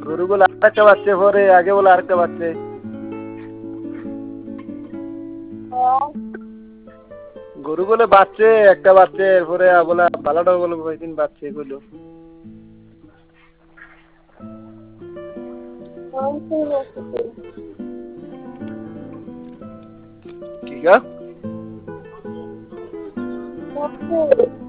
গরুগুলো আরেকটা বাচ্চা পরে আগে বলে আরেকটা বাচ্চা গরুগুলো বাচ্চে একটা বাচ্চা এরপরে বলে বালাটাও বলে কয়েকদিন বাচ্চা এগুলো কি গা